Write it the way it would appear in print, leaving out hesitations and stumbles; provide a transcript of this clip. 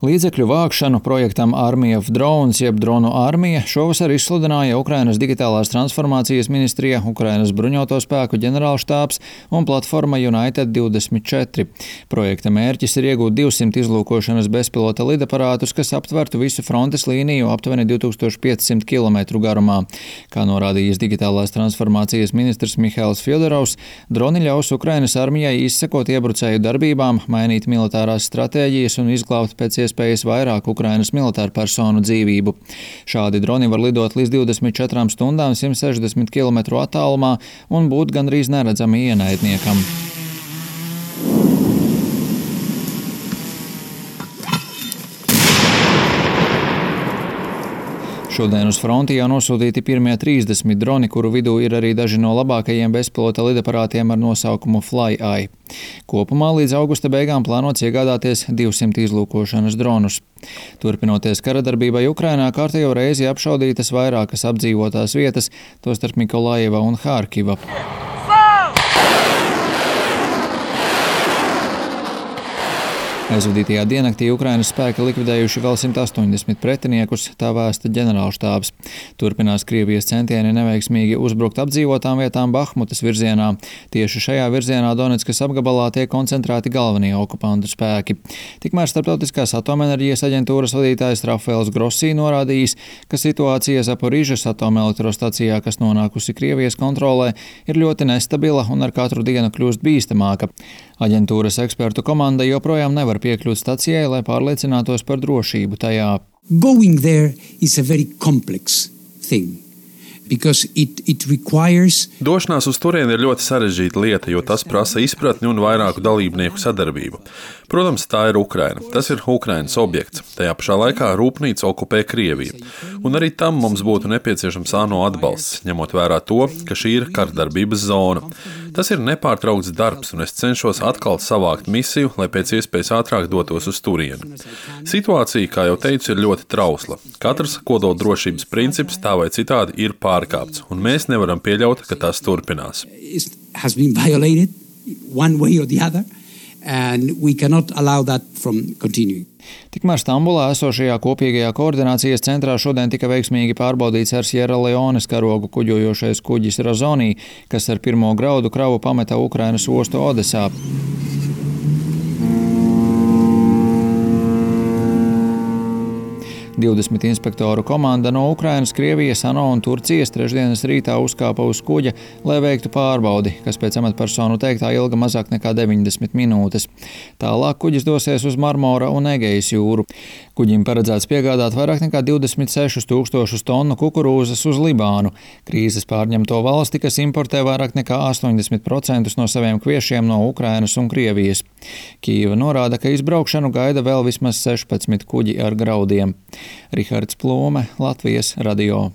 Līdzekļu vākšanu projektam Army of Drones jeb dronu armija šovasar izsludināja Ukrainas digitālās transformācijas ministrija, Ukrainas bruņoto spēku ģenerālštābs un platforma United 24. Projekta mērķis ir iegūt 200 izlūkošanas bezpilota lidaparātus, kas aptvertu visu frontes līniju aptuveni 2500 km garumā. Kā norādījis digitālās transformācijas ministrs Mihails Fjodorovs, droni ļaus Ukrainas armijai izsekot iebrucēju darbībām, mainīt militārās stratēģijas un izglābt pēc iespējas vairāk Ukrainas militāru personu dzīvību. Šādi droni var lidot līdz 24 stundām 160 km attālumā un būt gandrīz neredzami ienaidniekam. Šodien uz fronti jau nosūtīti pirmie 30 droni, kuru vidū ir arī daži no labākajiem bezpilota lidaparātiem ar nosaukumu FlyEye. Kopumā līdz augusta beigām plānots iegādāties 200 izlūkošanas dronus. Turpinoties karadarbībai Ukrainā, kārtējo reizi apšaudītas vairākas apdzīvotās vietas, tostarp Mikolaiva un Hārkiva. Aizvadītajā diennaktī Ukrainas spēki likvidējuši vēl 180 pretiniekus, tā vēsta ģenerālštābs. Turpinās Krievijas centieni neveiksmīgi uzbrukt apdzīvotām vietām Bahmutas virzienā. Tieši šajā virzienā Donetskas apgabalā tiek koncentrēti galvenie okupantu spēki. Tikmēr Starptautiskās atomenerģijas aģentūras vadītājs Rafaels Grossi norādījis, ka situācija Zaporižas atomelektrostacijā, kas nonākusi Krievijas kontrolē, ir ļoti nestabila un ar katru dienu kļūst bīstamāka. Aģentūras ekspertu komanda joprojām nevar piekļūt stacijai, lai pārliecinātos par drošību tajā. Going there is a very complex thing. Došanās uz turieni ir ļoti sarežģīta lieta, jo tas prasa izpratni un vairāku dalībnieku sadarbību. Protams, tā ir Ukraina. Tas ir Ukrainas objekts. Tajā pašā laikā rūpnīca okupē Krieviju. Un arī tam mums būtu nepieciešams ANO atbalsts, ņemot vērā to, ka šī ir karadarbības zona. Tas ir nepārtraukts darbs, un es cenšos atkal savākt misiju, lai pēc iespējas ātrāk dotos uz turieni. Situācija, kā jau teicu, ir ļoti trausla. Katrs kodoldrošības princips tā vai citādi ir pārkāpts, un mēs nevaram pieļaut, ka tas turpinās. Tikmēr Stambulā esošajā kopīgajā koordinācijas centrā šodien tika veiksmīgi pārbaudīts ar Sierra Leones karogu kuģojošais kuģis Razonī, kas ar pirmo graudu kravu pameta Ukrainas ostu Odesā. 20 inspektoru komanda no Ukrainas, Krievijas, ANO un Turcijas trešdienas rītā uzkāpa uz kuģa, lai veiktu pārbaudi, kas pēc amatpersonu teiktā ilga mazāk nekā 90 minūtes. Tālāk kuģis dosies uz Marmora un Egejas jūru. Kuģim paredzēts piegādāt vairāk nekā 26 000 tonu kukurūzas uz Libānu. Krīzes pārņemto valsti, kas importē vairāk nekā 80% no saviem kviešiem no Ukrainas un Krievijas. Kijeva norāda, ka izbraukšanu gaida vēl vismaz 16 kuģi ar graudiem. Rihards Plūme, Latvijas radio.